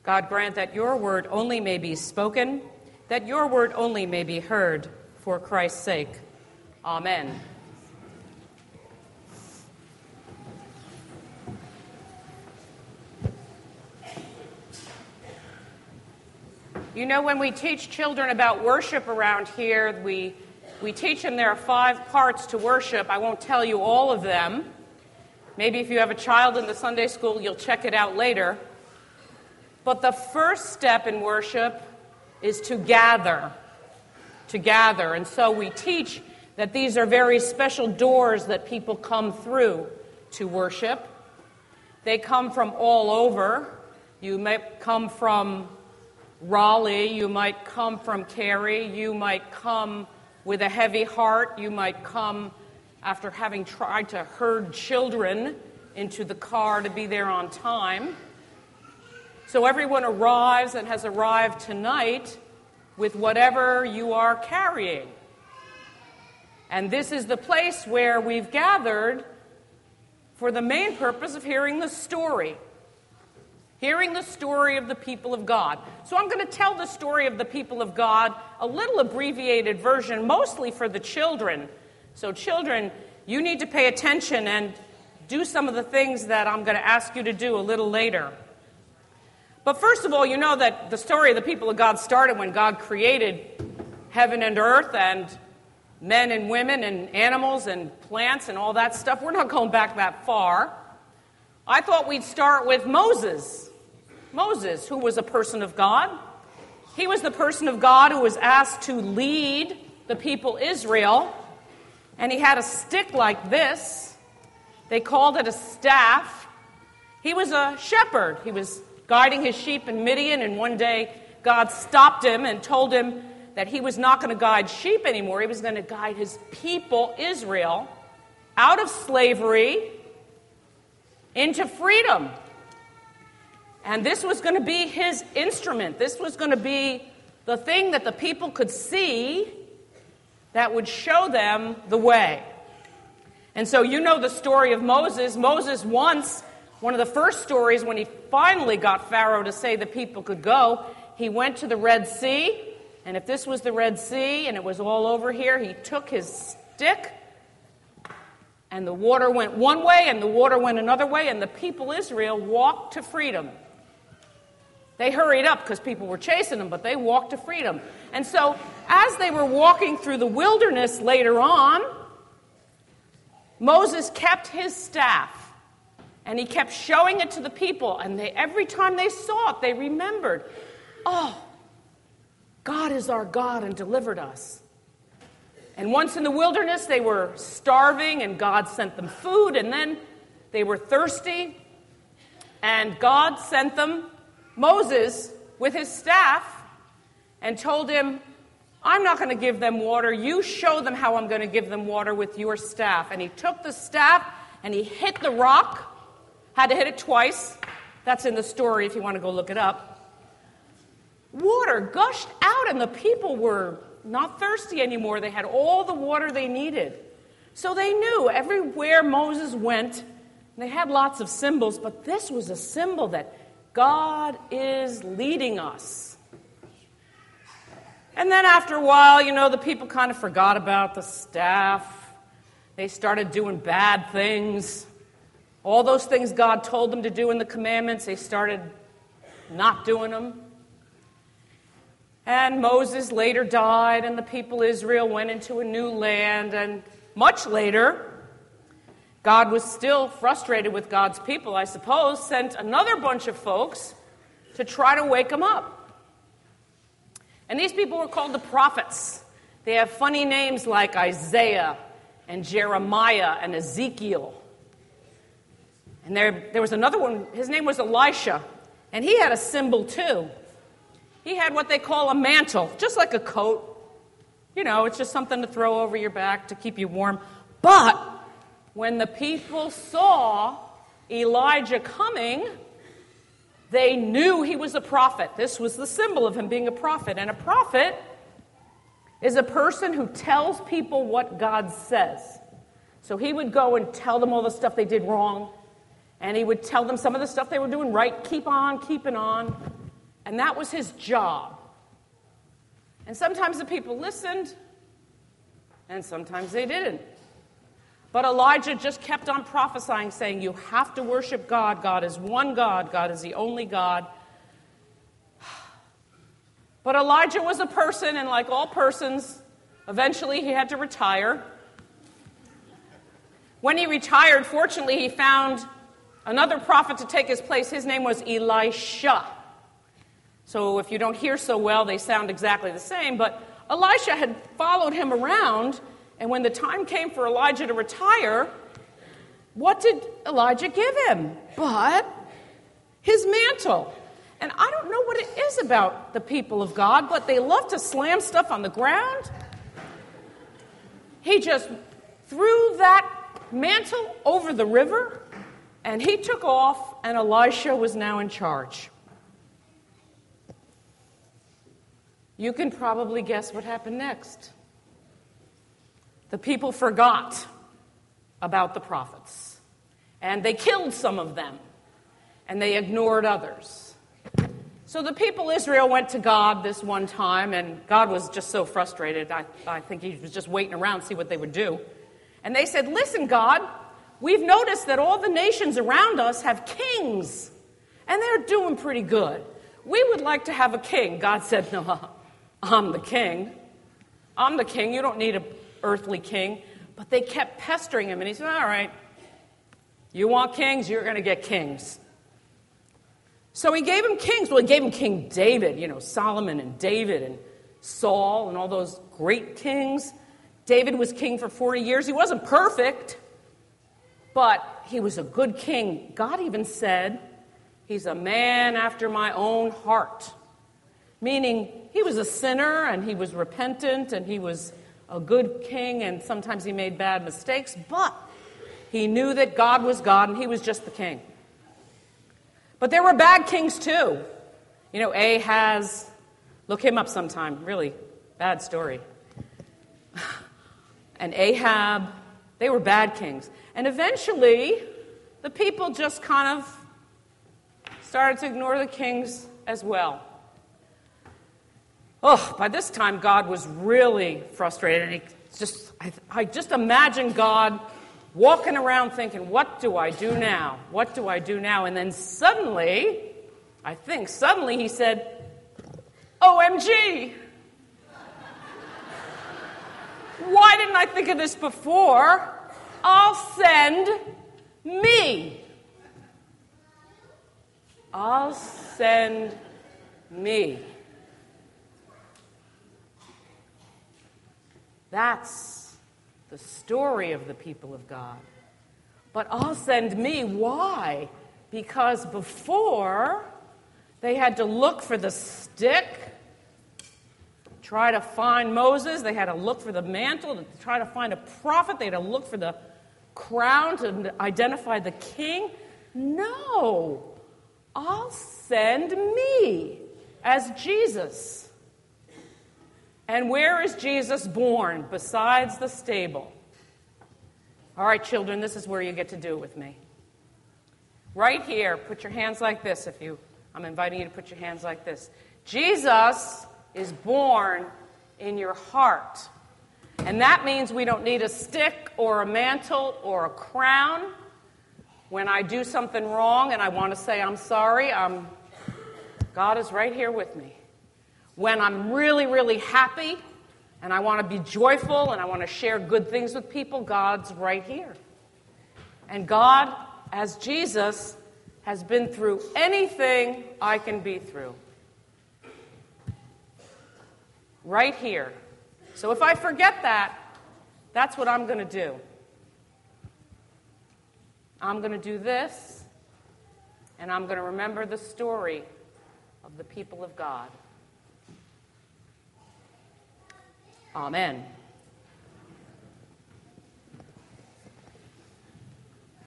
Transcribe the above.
God grant that your word only may be spoken, that your word only may be heard, for Christ's sake. Amen. You know, when we teach children about worship around here, we teach them there are 5 parts to worship. I won't tell you all of them. Maybe if you have a child in the Sunday school, you'll check it out later. But the first step in worship is to gather. To gather. And so we teach that these are very special doors that people come through to worship. They come from all over. You might come from Raleigh, you might come from Cary, you might come with a heavy heart, you might come after having tried to herd children into the car to be there on time. So everyone arrives and has arrived tonight with whatever you are carrying. And this is the place where we've gathered for the main purpose of hearing the story. Hearing the story of the people of God. So I'm going to tell the story of the people of God, a little abbreviated version, mostly for the children. So children, you need to pay attention and do some of the things that I'm going to ask you to do a little later. But first of all, you know that the story of the people of God started when God created heaven and earth and men and women and animals and plants and all that stuff. We're not going back that far. I thought we'd start with Moses. Moses, who was a person of God. He was the person of God who was asked to lead the people Israel. And he had a stick like this. They called it a staff. He was a shepherd. He was guiding his sheep in Midian, and one day God stopped him and told him that he was not going to guide sheep anymore. He was going to guide his people, Israel, out of slavery into freedom. And this was going to be his instrument. This was going to be the thing that the people could see that would show them the way. And so you know the story of Moses. Moses once, one of the first stories when he finally got Pharaoh to say the people could go, he went to the Red Sea. And if this was the Red Sea and it was all over here, he took his stick and the water went one way and the water went another way, and the people Israel walked to freedom. They hurried up because people were chasing them, but they walked to freedom. And so as they were walking through the wilderness later on, Moses kept his staff, and he kept showing it to the people, and every time they saw it, they remembered, oh, God is our God and delivered us. And once in the wilderness, they were starving, and God sent them food, and then they were thirsty, and God sent them Moses with his staff and told him, I'm not going to give them water. You show them how I'm going to give them water with your staff. And he took the staff and he hit the rock, had to hit it twice. That's in the story if you want to go look it up. Water gushed out and the people were not thirsty anymore. They had all the water they needed. So they knew everywhere Moses went, they had lots of symbols, but this was a symbol that God is leading us. And then after a while, you know, the people kind of forgot about the staff. They started doing bad things. All those things God told them to do in the commandments, they started not doing them. And Moses later died, and the people Israel went into a new land. And much later, God was still frustrated with God's people, I suppose, sent another bunch of folks to try to wake them up. And these people were called the prophets. They have funny names like Isaiah and Jeremiah and Ezekiel. And there was another one, his name was Elisha, and he had a symbol too. He had what they call a mantle, just like a coat. You know, it's just something to throw over your back to keep you warm. But when the people saw Elijah coming, they knew he was a prophet. This was the symbol of him being a prophet. And a prophet is a person who tells people what God says. So he would go and tell them all the stuff they did wrong, and he would tell them some of the stuff they were doing right. Keep on keeping on. And that was his job. And sometimes the people listened, and sometimes they didn't. But Elijah just kept on prophesying, saying, you have to worship God. God is one God. God is the only God. But Elijah was a person, and like all persons, eventually he had to retire. When he retired, fortunately, he found another prophet to take his place. His name was Elisha. So if you don't hear so well, they sound exactly the same. But Elisha had followed him around, and when the time came for Elijah to retire, what did Elijah give him? But his mantle. And I don't know what it is about the people of God, but they love to slam stuff on the ground. He just threw that mantle over the river, and he took off, and Elisha was now in charge. You can probably guess what happened next. The people forgot about the prophets, and they killed some of them, and they ignored others. So the people of Israel went to God this one time, and God was just so frustrated. I think he was just waiting around to see what they would do. And they said, listen, God, we've noticed that all the nations around us have kings, and they're doing pretty good. We would like to have a king. God said, no, I'm the king. I'm the king. You don't need an earthly king. But they kept pestering him, and he said, all right, you want kings? You're going to get kings. So he gave him kings. Well, he gave him King David, Solomon and David and Saul and all those great kings. David was king for 40 years. He wasn't perfect, but he was a good king. God even said, he's a man after my own heart. Meaning, he was a sinner, and he was repentant, and he was a good king, and sometimes he made bad mistakes, but he knew that God was God, and he was just the king. But there were bad kings, too. Ahaz, look him up sometime, really bad story. And Ahab, they were bad kings. And eventually, the people just kind of started to ignore the kings as well. Oh, by this time, God was really frustrated. And I just imagine God walking around thinking, what do I do now? What do I do now? And then suddenly, he said, OMG! Why didn't I think of this before? I'll send me. I'll send me. That's the story of the people of God. But I'll send me. Why? Because before, they had to look for the stick, try to find Moses. They had to look for the mantle, to try to find a prophet. They had to look for the crown to identify the king. No, I'll send me as Jesus. And where is Jesus born besides the stable? All right, children, this is where you get to do it with me. Right here, put your hands like this. I'm inviting you to put your hands like this. Jesus is born in your heart. And that means we don't need a stick or a mantle or a crown. When I do something wrong and I want to say I'm sorry, God is right here with me. When I'm really, really happy and I want to be joyful and I want to share good things with people, God's right here. And God, as Jesus, has been through anything I can be through. Right here. So if I forget that, that's what I'm going to do. I'm going to do this, and I'm going to remember the story of the people of God. Amen.